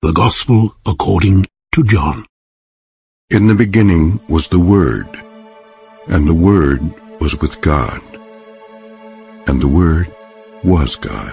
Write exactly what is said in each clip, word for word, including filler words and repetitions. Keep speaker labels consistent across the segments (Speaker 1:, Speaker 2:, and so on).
Speaker 1: The Gospel according to John.
Speaker 2: In the beginning was the Word, and the Word was with God, and the Word was God.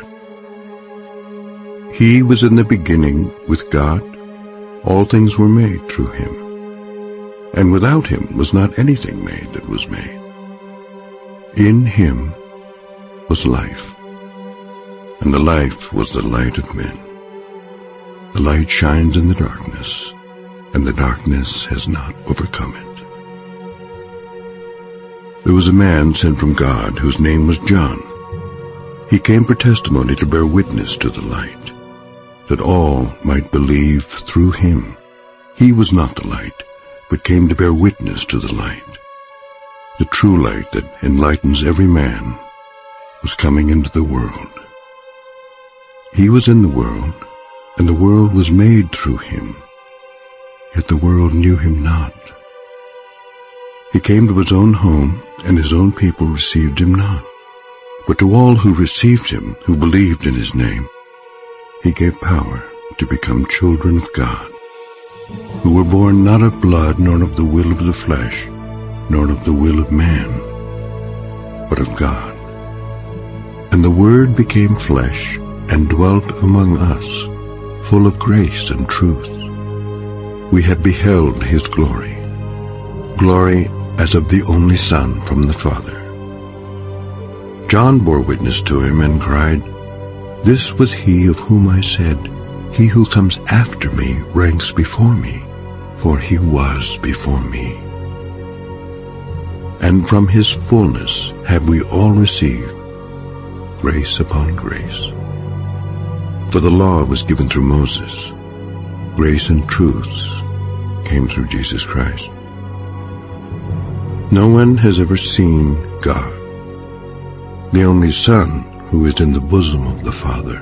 Speaker 2: He was in the beginning with God. All things were made through him, and without him was not anything made that was made. In him was life, and the life was the light of men. The light shines in the darkness, and the darkness has not overcome it. There was a man sent from God whose name was John. He came for testimony to bear witness to the light, that all might believe through him. He was not the light, but came to bear witness to the light. The true light that enlightens every man was coming into the world. He was in the world, and the world was made through him, yet the world knew him not. He came to his own home, and his own people received him not. But to all who received him, who believed in his name, he gave power to become children of God, who were born not of blood, nor of the will of the flesh, nor of the will of man, but of God. And the Word became flesh and dwelt among us, full of grace and truth. We have beheld his glory, glory as of the only Son from the Father. John bore witness to him and cried, "This was he of whom I said, He who comes after me ranks before me, for he was before me." And from his fullness have we all received grace upon grace. For the law was given through Moses. Grace and truth came through Jesus Christ. No one has ever seen God, the only Son who is in the bosom of the Father.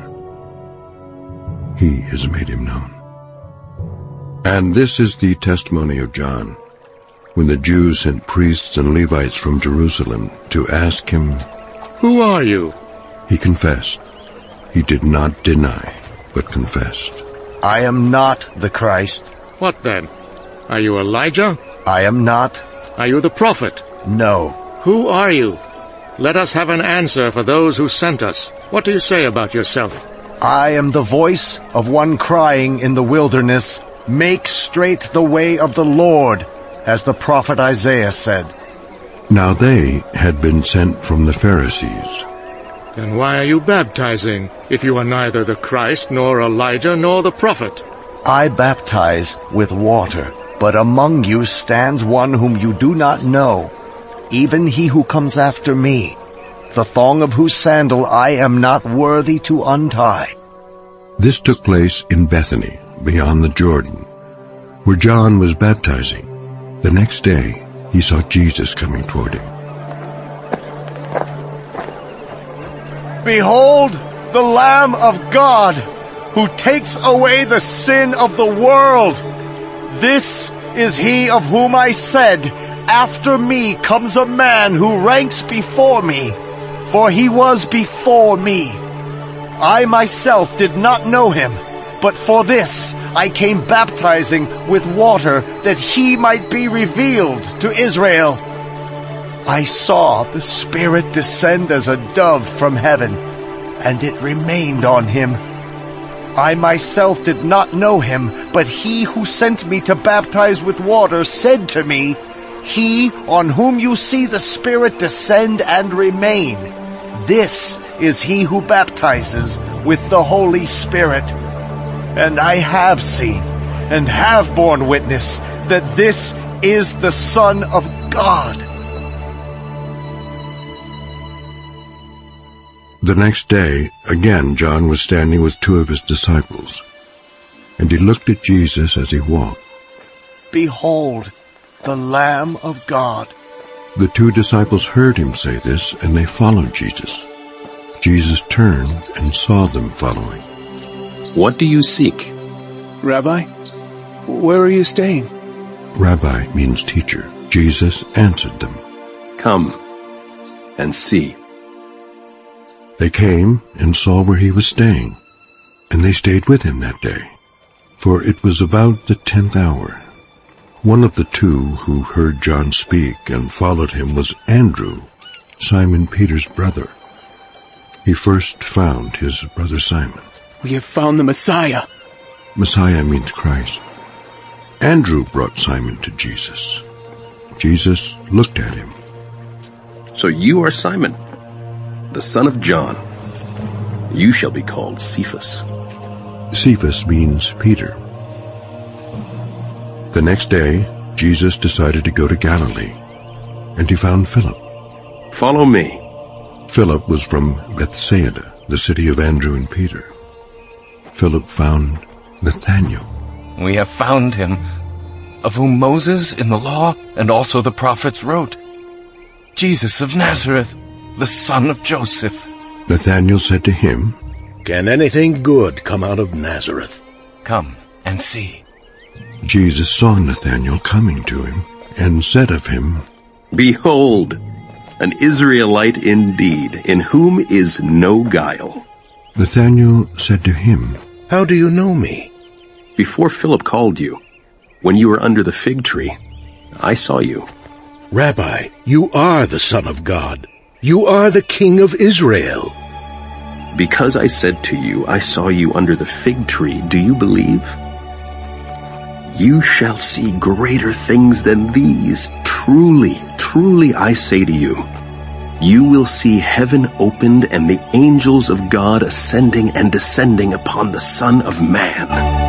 Speaker 2: He has made him known. And this is the testimony of John, when the Jews sent priests and Levites from Jerusalem to ask him,
Speaker 3: "Who are you?"
Speaker 2: He confessed. He did not deny, but confessed,
Speaker 4: "I am not the Christ."
Speaker 3: "What then? Are you Elijah?"
Speaker 4: "I am not."
Speaker 3: "Are you the prophet?"
Speaker 4: "No."
Speaker 3: "Who are you? Let us have an answer for those who sent us. What do you say about yourself?"
Speaker 4: "I am the voice of one crying in the wilderness, 'Make straight the way of the Lord,' as the prophet Isaiah said."
Speaker 2: Now they had been sent from the Pharisees.
Speaker 3: "Then why are you baptizing, if you are neither the Christ, nor Elijah, nor the prophet?"
Speaker 4: "I baptize with water, but among you stands one whom you do not know, even he who comes after me, the thong of whose sandal I am not worthy to untie."
Speaker 2: This took place in Bethany, beyond the Jordan, where John was baptizing. The next day he saw Jesus coming toward him.
Speaker 4: "Behold, the Lamb of God, who takes away the sin of the world. This is he of whom I said, 'After me comes a man who ranks before me, for he was before me.' I myself did not know him, but for this I came baptizing with water, that he might be revealed to Israel. I saw the Spirit descend as a dove from heaven, and it remained on him. I myself did not know him, but he who sent me to baptize with water said to me, 'He on whom you see the Spirit descend and remain, this is he who baptizes with the Holy Spirit.' And I have seen and have borne witness that this is the Son of God."
Speaker 2: The next day, again John was standing with two of his disciples, and he looked at Jesus as he walked.
Speaker 4: "Behold, the Lamb of God."
Speaker 2: The two disciples heard him say this, and they followed Jesus. Jesus turned and saw them following.
Speaker 5: "What do you seek?"
Speaker 6: "Rabbi, where are you staying?"
Speaker 2: Rabbi means teacher. Jesus answered them,
Speaker 5: "Come and see."
Speaker 2: They came and saw where he was staying, and they stayed with him that day. for it was about the tenth hour. One of the two who heard John speak and followed him was Andrew, Simon Peter's brother. He first found his brother Simon.
Speaker 6: We have found the Messiah.
Speaker 2: Messiah means Christ. Andrew brought Simon to Jesus. Jesus looked at him.
Speaker 5: So you are Simon, the son of John. You shall be called Cephas.
Speaker 2: Cephas means Peter. The next day, Jesus decided to go to Galilee, and he found Philip.
Speaker 5: Follow me.
Speaker 2: Philip was from Bethsaida, the city of Andrew and Peter. Philip found Nathanael.
Speaker 7: We have found him, of whom Moses in the law and also the prophets wrote, Jesus of Nazareth, the son of Joseph.
Speaker 2: Nathanael said to him,
Speaker 1: Can anything good come out of Nazareth?
Speaker 7: Come and see.
Speaker 2: Jesus saw Nathanael coming to him and said of him,
Speaker 5: Behold, an Israelite indeed, in whom is no guile.
Speaker 2: Nathanael said to him,
Speaker 1: How do you know me?
Speaker 5: Before Philip called you, when you were under the fig tree, I saw you.
Speaker 1: Rabbi, you are the Son of God. You are the King of Israel.
Speaker 5: Because I said to you, I saw you under the fig tree, do you believe? You shall see greater things than these. Truly, truly I say to you, you will see heaven opened and the angels of God ascending and descending upon the Son of Man.